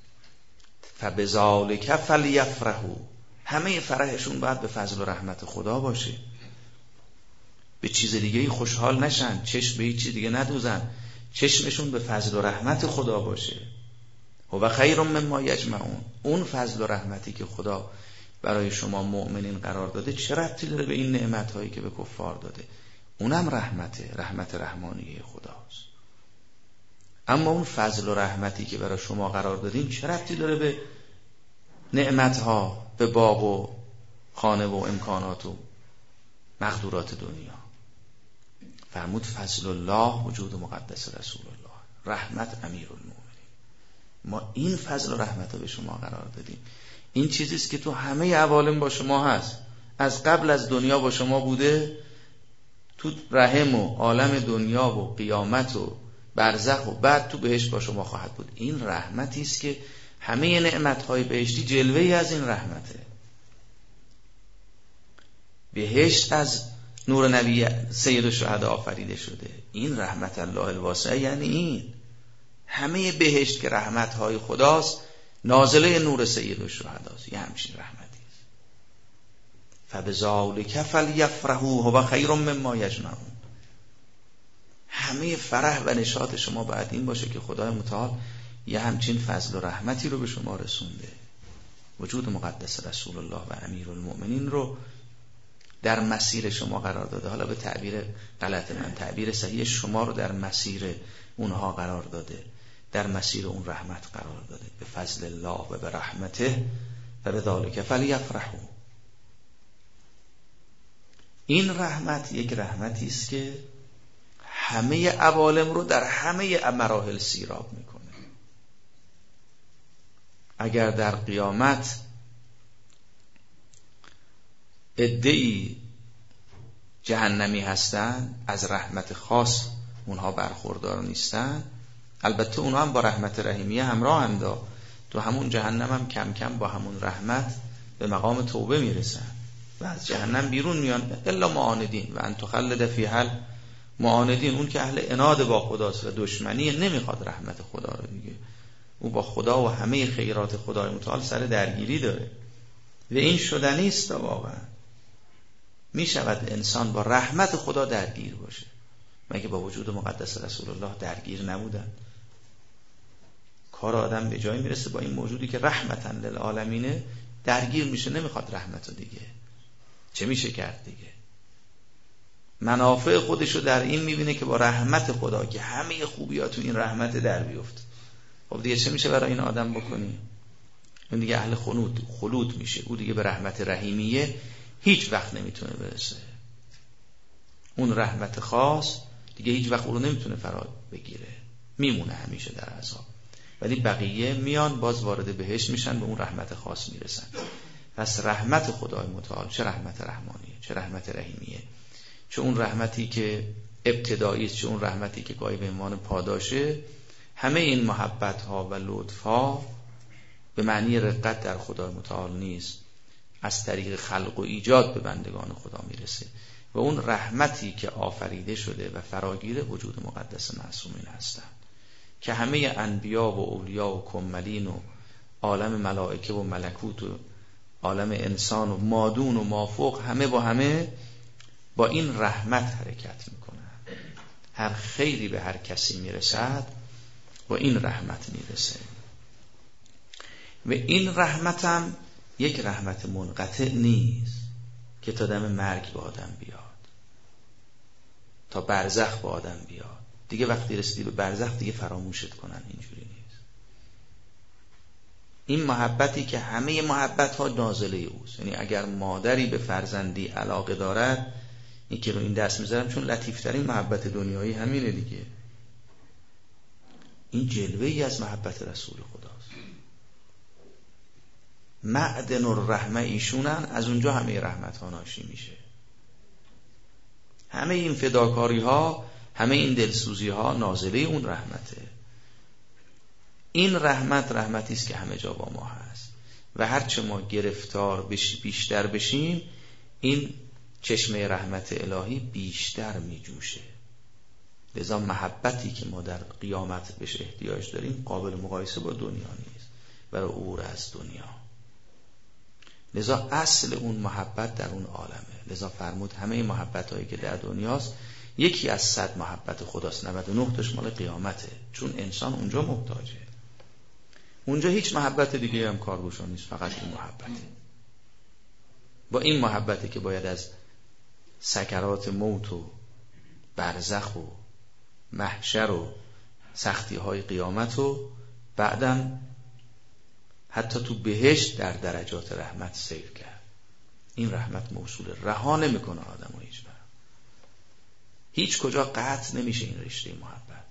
فبذلک فلیفرحوا، همه فرحشون باید به فضل و رحمت خدا باشه. به چیز دیگه خوشحال نشن، چشم به هیچ چیز دیگه ندوزن، چشمشون به فضل و رحمت خدا باشه. و خیر مما یجمعون. اون فضل و رحمتی که خدا برای شما مؤمنین قرار داده چه ربطی داره به این نعمت‌هایی که به کفار داده؟ اونم رحمته، رحمت رحمانیه خداست. اما اون فضل و رحمتی که برای شما قرار دادیم چه ربطی داره به نعمت‌ها، به باغ و خانه و امکانات و مقدورات دنیا؟ فرمود فضل الله وجود مقدس رسول الله، رحمت امیرالمؤمنین. ما این فضل و رحمت رو به شما قرار دادیم. این چیزیست که تو همه عوالم با شما هست. از قبل از دنیا با شما بوده، تو رحم و عالم دنیا و قیامت و برزخ و بعد تو بهشت با شما خواهد بود. این رحمتی است که همه نعمت‌های بهشتی جلوه‌ای از این رحمته. بهشت از نور نبی سید الشهدا آفریده شده. این رحمت الله الواسع یعنی این همه بهشت که رحمت‌های خداست، نازله نور سید الشهداست. یه همچین رحمتی است. فبذلک فلیفرحوا و خیر مما یجمعون. همه فرح و نشاط شما باید این باشه که خدای متعال یه همچین فضل و رحمتی رو به شما رسونده. وجود مقدس رسول الله و امیرالمؤمنین رو در مسیر شما قرار داده. حالا به تعبیر غلط من، تعبیر صحیح شما رو در مسیر اونها قرار داده، در مسیر اون رحمت قرار داده. به فضل الله و به رحمته و به ذالک فلیفرحوا. این رحمت یک رحمتی است که همه عوالم رو در همه مراحل سیراب میکنه. اگر در قیامت عده‌ای جهنمی هستن، از رحمت خاص اونها برخوردار نیستن، البته اونها هم با رحمت رحیمیه همراه هم دا تو همون جهنم هم کم کم با همون رحمت به مقام توبه میرسن و از جهنم بیرون میان. الا معاندین و ان تخلد فیها معاندین، اون که اهل عناد با خداست و دشمنی، نمیخواد رحمت خدا رو دیگه. او با خدا و همه خیرات خدای متعال سر درگیری داره و این شدنی است. واقعا می شود انسان با رحمت خدا درگیر باشه؟ مگه با وجود مقدس رسول الله درگیر نبودن؟ کار آدم به جایی میرسه با این موجودی که رحمتاً للعالمینه درگیر میشه، نمیخواد رحمتو دیگه. چه میشه کرد دیگه؟ منافع خودشو در این میبینه که با رحمت خدا که همه خوبیات تو این رحمت در بیفت. خب دیگه چه میشه برای این آدم بکنی؟ این دیگه اهل خلود میشه. او دیگه به رحمت رحیمیه هیچ وقت نمیتونه برسه. اون رحمت خاص دیگه هیچ وقت او رو نمیتونه فرا بگیره، میمونه همیشه در عذاب. ولی بقیه میان باز وارد بهشت میشن، به اون رحمت خاص میرسن. پس رحمت خدای متعال چه رحمت رحمانیه، چه رحمت رحیمیه، چه اون رحمتی که ابتدایی است، چه اون رحمتی که گاهی به عنوان پاداشه. همه این محبت ها و لطف ها به معنی رقت در خدای متعال نیست، از طریق خلق و ایجاد به بندگان خدا میرسه و اون رحمتی که آفریده شده و فراگیر وجود مقدس معصومین هستن که همه انبیا و اولیا و کملین و عالم ملائکه و ملکوت و عالم انسان و مادون و مافوق همه با این رحمت حرکت میکنن. هر خیری به هر کسی میرسد با این رحمت میرسه و این رحمت هم یک رحمت منقطع نیست که تا دم مرگ به آدم بیاد، تا برزخ به آدم بیاد. دیگه وقتی رسیدی به برزخ دیگه فراموشت کنن، اینجوری نیست. این محبتی که همه محبت ها نازله اوست. یعنی اگر مادری به فرزندی علاقه دارد، این که رو این دست میذارم چون لطیفترین محبت دنیایی همینه دیگه. این جلوه ای از محبت رسول خداست. معدن الرحمه ایشونن، از اونجا همه رحمت ها ناشی میشه. همه این فداکاری ها، همه این دلسوزی ها نازله اون رحمته. این رحمتی است که همه جا با ما هست و هرچه ما گرفتار بیشتر بشیم، این چشمه رحمت الهی بیشتر میجوشه. لذا محبتی که ما در قیامت بهش احتیاج داریم قابل مقایسه با دنیا نیست، برای عبور از دنیا. لذا اصل اون محبت در اون عالمه. لذا فرمود همه محبت هایی که در دنیاست یکی از 100 محبت خداست، 99 تاش مال قیامته، چون انسان اونجا محتاجه. اونجا هیچ محبت دیگه هم کارگوشان نیست، فقط این محبته. با این محبتی که باید از سکرات موت و برزخ و محشر و سختی های قیامت و بعداً حتی تو بهشت در درجات رحمت سیر کرد. این رحمت موصوله، رها نمیکنه آدمو هیچ کجا قطع نمیشه این رشته محبت.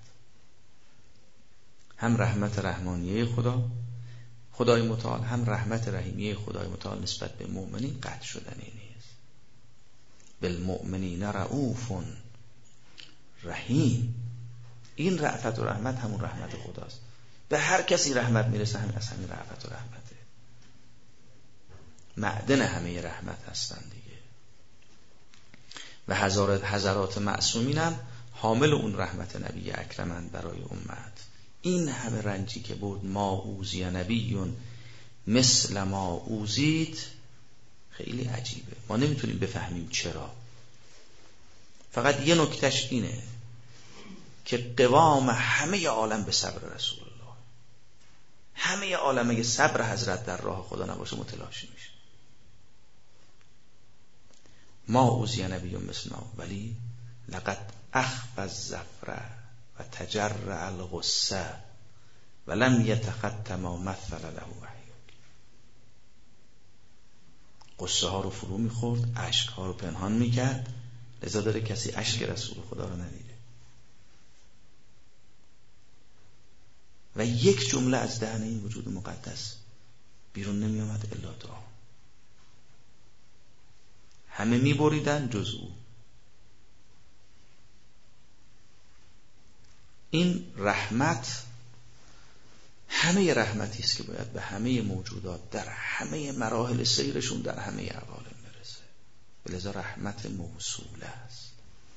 هم رحمت رحمانیه خدای متعال، هم رحمت رحیمیه خدای متعال نسبت به مؤمنین قطع شدنی نیست. بالمؤمنین رؤوف رحیم. این رأفت و رحمت همون رحمت خداست. به هر کسی رحمت میرسه، همین از همین رأفت و رحمته. معدن همه رحمت هستن دیگه. و حضرات معصومین هم حامل اون رحمت نبی اکرمند برای امت. این همه رنجی که بود، ما اوذی نبیون مثل ما اوذید، خیلی عجیبه. ما نمیتونیم بفهمیم چرا. فقط یه نکتش اینه که قوام همه عالم به صبر رسول الله. همه عالم اگه صبر حضرت در راه خدا نباشه متلاشی میشه. ما اوذی نبی مثلنا ولی لقد اخفى الظفر و تجرع الغصه ولم یتخطى ما مثل له وحی. غصه ها رو فرو میخورد، اشک ها رو پنهان میکرد، لذا داره کسی اشک رسول خدا رو ندیده و یک جمله از دهن این وجود مقدس بیرون نمی آمد الا دعا. همه می بریدن جز او. این رحمت همه رحمتی است که باید به همه موجودات در همه مراحل سیرشون در همه عوالم برسه. لذا رحمت موصول است،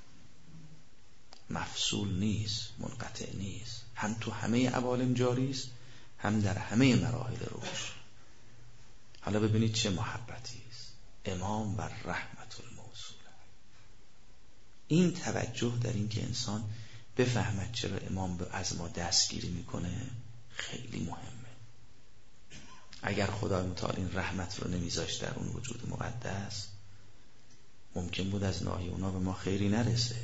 مفصول نیست، منقطع نیست، هم تو همه عوالم جاری است، هم در همه مراحل رشد. حالا ببینید چه محبتی است. امام و رحمت الموصوله. این توجه در این که انسان بفهمد چرا امام از ما دستگیری میکنه خیلی مهمه. اگر خدای متعال این رحمت رو نمیذاشت در اون وجود مقدس، ممکن بود از ناحیه اونا به ما خیری نرسه.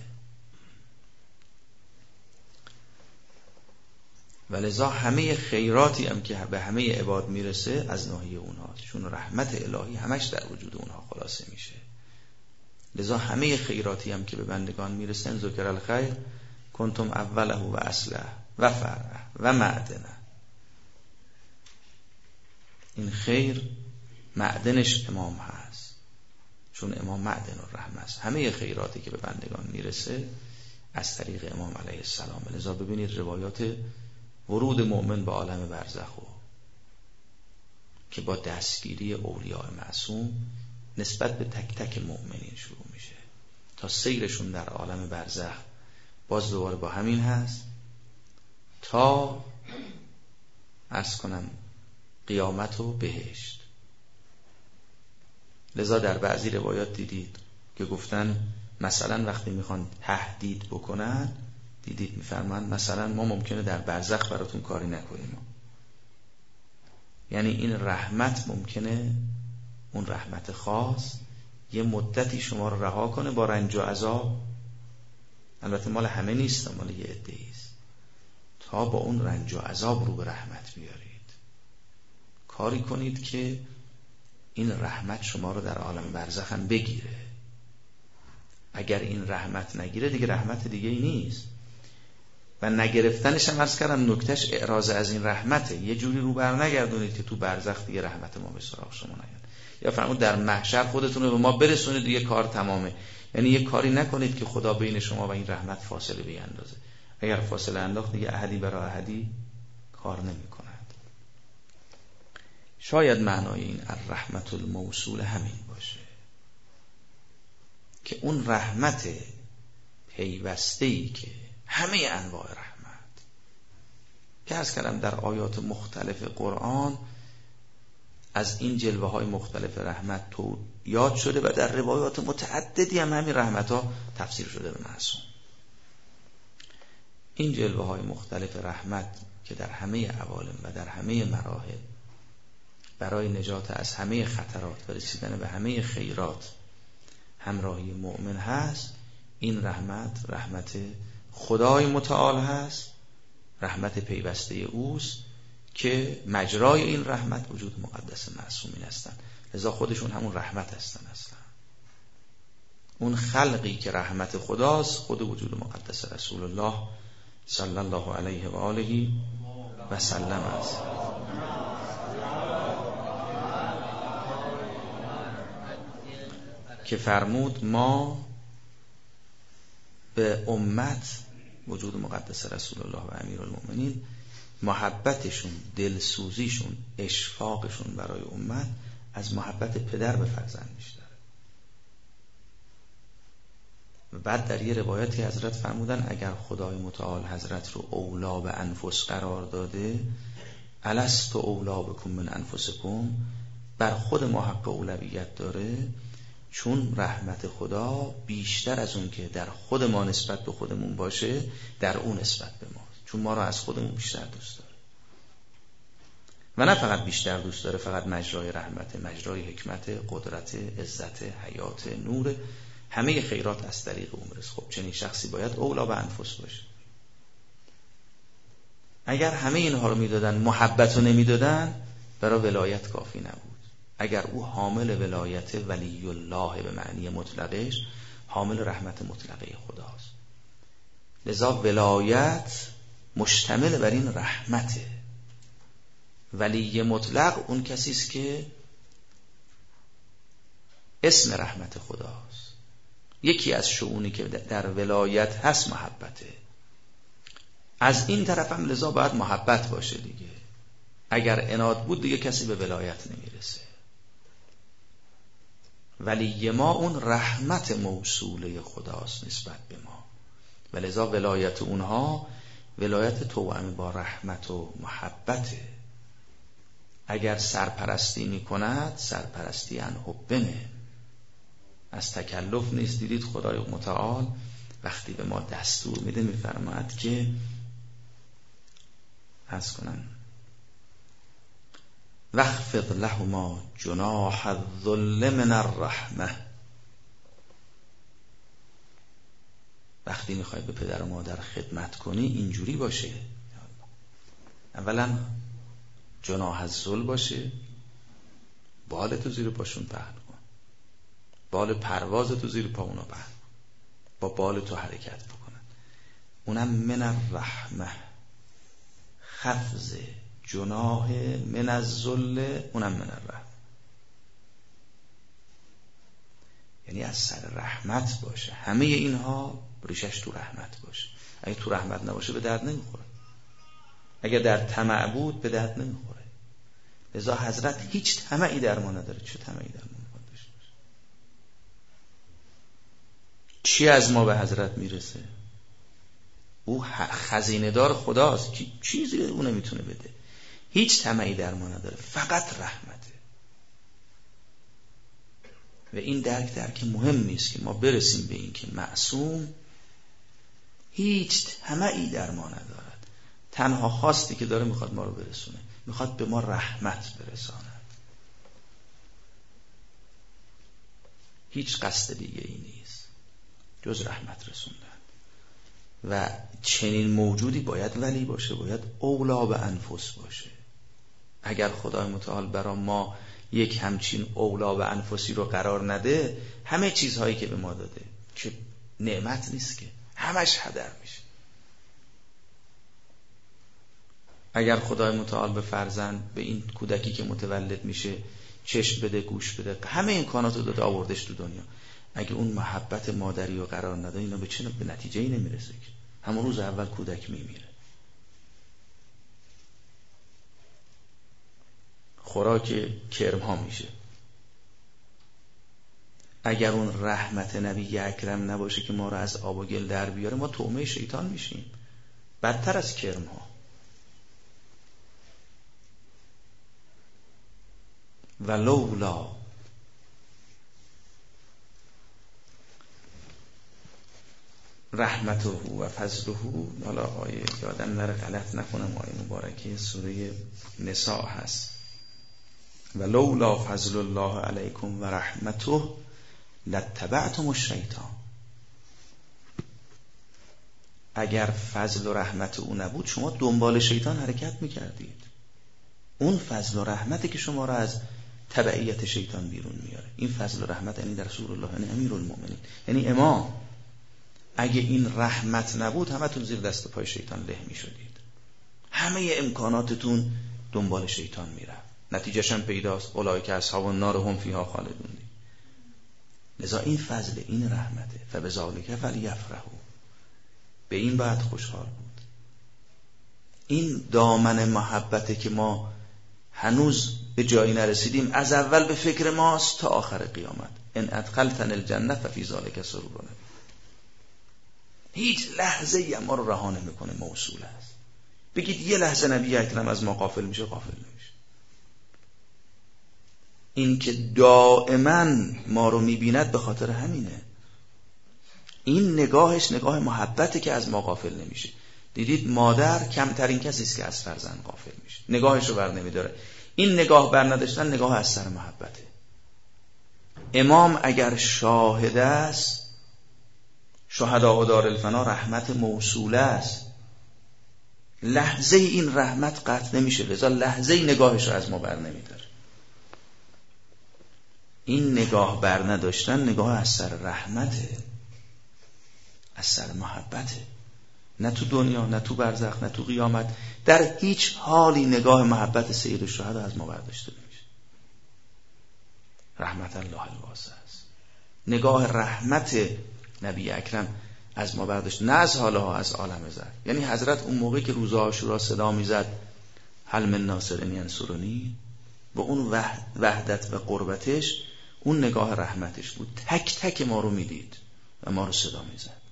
ولذا همه خیراتی هم که به همه عباد میرسه از ناحیه اونها، چون رحمت الهی همش در وجود اونها خلاصه میشه. لذا همه خیراتی هم که به بندگان میرسن، ذکر الخیر کنتم اوله و اصله و فرعه و معدنه. این خیر معدنش امام هست، چون امام معدن الرحمه است. همه خیراتی که به بندگان میرسه از طریق امام علیه السلام. لذا ببینید روایات ورود مؤمن به عالم برزخ که با دستگیری اولیاء معصوم نسبت به تک تک مؤمنین شروع میشه تا سیرشون در عالم برزخ باز دوباره با همین هست تا عرض کنم قیامت و بهشت. لذا در بعضی روایات دیدید که گفتن مثلا وقتی میخوان تهدید بکنن، دیدید میفرمان مثلا ما ممکنه در برزخ براتون کاری نکنیم. یعنی این رحمت ممکنه، اون رحمت خاص یه مدتی شما رو رها کنه با رنج و عذاب. البته مال همه نیست، مال یه عده‌ای است، تا با اون رنج و عذاب رو به رحمت بیارید. کاری کنید که این رحمت شما رو در عالم برزخ هم بگیره. اگر این رحمت نگیره دیگه رحمت دیگه ای نیست و نگرفتنش هم عرض کردم نکتهش اعراض از این رحمته. یه جوری رو بر نگردونید که تو برزخ دیگه رحمت ما به سراغ شما نیاد، یا فرمود در محشر خودتون رو به ما برسونید دیگه کار تمامه. یعنی یه کاری نکنید که خدا بین شما و این رحمت فاصله بیندازه. اگر فاصله انداخت دیگه احدی برای احدی کار نمی کند. شاید معنای این الرحمت الموصول همین باشه که اون رحمت پیوسته‌ای که همه انواع رحمت که عرض کردم در آیات مختلف قرآن از این جلوه های مختلف رحمت تو یاد شده و در روایات متعددی هم همین رحمت ها تفسیر شده به معصوم. این جلوه های مختلف رحمت که در همه عوالم و در همه مراحل برای نجات از همه خطرات و رسیدن به همه خیرات همراهی مؤمن هست، این رحمت رحمت خدای متعال هست، رحمت پیوسته اوست که مجرای این رحمت وجود مقدس معصومین هستن. لذا خودشون همون رحمت هستن. اصلا اون خلقی که رحمت خداست خود وجود مقدس رسول الله صلی الله علیه و آله و سلم است. که فرمود ما به امت وجود مقدس رسول الله و امیرالمؤمنین محبتشون، دلسوزیشون، اشفاقشون برای امت از محبت پدر به فرزند بیشتره. و بعد در یه روایتی حضرت فرمودن اگر خدای متعال حضرت رو اولا به انفس قرار داده، الست اولا بکم من انفسکم، بر خود ما حق اولویت داره، چون رحمت خدا بیشتر از اون که در خود ما نسبت به خودمون باشه در اون نسبت به ما، چون ما رو از خودمون بیشتر دوست داره. و نه فقط بیشتر دوست داره فقط مجرای رحمت، مجرای حکمت، قدرت، عزت، حیات، نور، همه خیرات از طریق او میرسه. خب چنین شخصی باید اولا به انفس باشه. اگر همه اینها رو میدادن، محبت رو نمیدادن، برای ولایت کافی نبود. اگر او حامل ولایت ولی الله به معنی مطلقش، حامل رحمت مطلقه خداست. لذا ولایت مشتمل بر این رحمته. ولی مطلق اون کسی است که اسم رحمت خداست. یکی از شؤونی که در ولایت هست محبته. از این طرف هم لذا باید محبت باشه دیگه. اگر عناد بود دیگه کسی به ولایت نمیرسه. ولی ما اون رحمت موصوله خداست نسبت به ما، و لذا ولایت اونها ولایت توأم با رحمت و محبته. اگر سرپرستی میکند سرپرستی عن حبنه، از تکلف نیست. دیدید خدای متعال وقتی به ما دستور میده میفرماید که عرض کنن واخفض لهما جناح الذل من الرحمه. وقتی میخوای به پدر و مادر خدمت کنی اینجوری باشه. اولا جناح الذل باشه، بالتو زیر پاشون پهن کن، بال پروازتو زیر پا اونا پهن کن، با بالتو حرکت بکنن. اونم من الرحمه، خفض جناح من الذل، اونم من الرحمه، یعنی از سر رحمت باشه. همه اینها ریشش تو رحمت باشه. اگه تو رحمت نباشه به درد نمیخوره. اگه در طمع بود به درد نمیخوره. لذا حضرت هیچ طمعی در ما نداره. چه طمعی در ما میخواد داشته باشه؟ چی از ما به حضرت میرسه؟ او خزینه دار خداست، چیزی او نمیتونه بده. هیچ طمعی در ما نداره، فقط رحمته. و این درک مهمی است که ما برسیم به این که معصوم هیچ طمعی در ما ندارد. تنها خواستی که داره میخواد ما رو برسونه، میخواد به ما رحمت برساند. هیچ قصد دیگه ای نیست جز رحمت رسوندن. و چنین موجودی باید ولی باشه، باید اولا به انفس باشه. اگر خدای متعال برای ما یک همچین اولا به انفسی رو قرار نده، همه چیزهایی که به ما داده که نعمت نیست که، همش هدر میشه. اگر خدای متعال به فرزند، به این کودکی که متولد میشه چشم بده، گوش بده، همه امکانات رو داده آوردش تو دنیا، اگه اون محبت مادری رو قرار نده، اینا به نتیجه ای نمیرسه که همون روز اول کودک میمیره. خوراک کرم ها میشه. اگر اون رحمت نبی اکرم نباشه که ما رو از آب و گل در بیاره، ما طعمه شیطان میشیم، بدتر از کرم ها. ولولا رحمته و فضله، حالا آیه یادم نره غلط نکنم، آیه مبارکه سوره نساء هست. ولولا فضل الله علیکم و رحمته لاتبعتم الشیطان. اگر فضل و رحمت او نبود شما دنبال شیطان حرکت میکردید. اون فضل و رحمتی که شما را از تبعیت شیطان بیرون میاره. این فضل و رحمت یعنی در رسول الله، یعنی امیرالمؤمنین، یعنی امام. اگه این رحمت نبود همتون زیر دست پای شیطان له میشدید، همه امکاناتتون دنبال شیطان میرفت. نتیجهش هم پیداست، اولئک اصحاب النار هم فیها خالدون. لذا این فضل، این رحمته. فبذالک فلیفرحوا، به این بعد خوشحال بود. این دامن محبته که ما هنوز به جایی نرسیدیم، از اول به فکر ماست تا آخر قیامت. ان ادخلتن الجنه ففی ذلک سرور. هیچ لحظه ای ما رو رها نمیکنه، موصول است. بگید یه لحظه نبی اکرم از ما غافل میشه؟ غافل نمیشه. این که دائما ما رو میبیند به خاطر همینه. این نگاهش نگاه محبته که از ما غافل نمیشه. دیدید مادر کمترین کسی است که از فرزند غافل میشه، نگاهش رو بر نمیداره. این نگاه بر نداشتن نگاه از سر محبته. امام اگر شاهد است، شهداء دار الفنا رحمت موصوله است، لحظه این رحمت قطع نمیشه، لذا لحظه نگاهش رو از ما بر نمیداره. این نگاه بر نداشتن نگاه از سر رحمته، از سر محبته. نه تو دنیا، نه تو برزخ، نه تو قیامت، در هیچ حالی نگاه محبت سید الشهدا از ما برداشته نمیشه. رحمت الله الواسع است. نگاه رحمت نبی اکرم از ما برداشت، نه از حالها، از عالم زر. یعنی حضرت اون موقع که روز عاشورا صدا میزد هل من ناصر ینصرنی، با اون وحدت و قربتش، اون نگاه رحمتش بود، تک تک ما رو میدید و ما رو صدا میزد.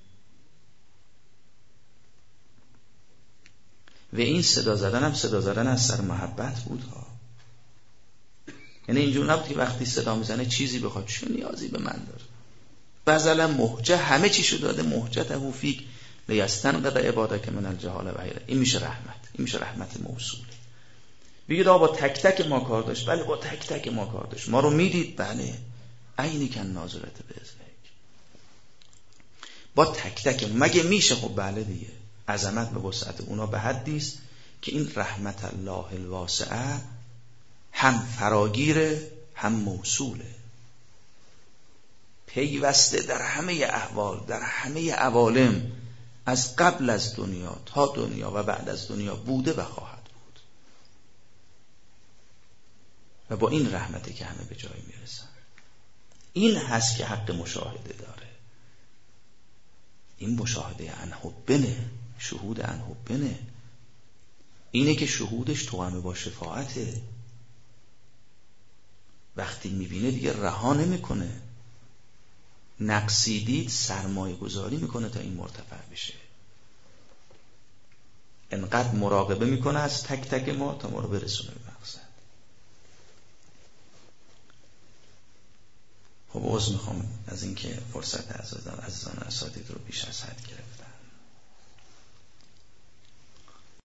و این صدا زدن هم صدا زدن از سر محبت بود ها. یعنی اینجور نبود که وقتی صدا میزنه چیزی بخواد، چه نیازی به من داره. بذلا محجه، همه چیشو داده، محجته فیک لیستنقض عبادک من الجهال و غیره. این میشه رحمت، این میشه رحمت موصوله. بگید با تک تک ما کار داشت، بله با تک تک ما کار داشت، ما رو میدید، بله عینی کن ناظرت به اذنک، با تک تک مگه میشه؟ خب بله دیگه، عظمت و وسعت اونا به حدی است که این رحمت الله الواسعه هم فراگیره هم موصوله، پیوسته در همه احوال، در همه عوالم، از قبل از دنیا تا دنیا و بعد از دنیا بوده و خواهد بود. و با این رحمته که همه به جای میرسن. این هست که حق مشاهده داره. این مشاهده عن حبنه، شهود عن حبنه. اینه که شهودش توأم با شفاعته. وقتی میبینه دیگه رها نمیکنه، نقصی دید سرمایه گذاری میکنه تا این مرتفع بشه. انقدر مراقبه میکنه از تک تک ما تا ما رو برسونه به مقصد. خب عذر میخوام از اینکه فرصت عزیزان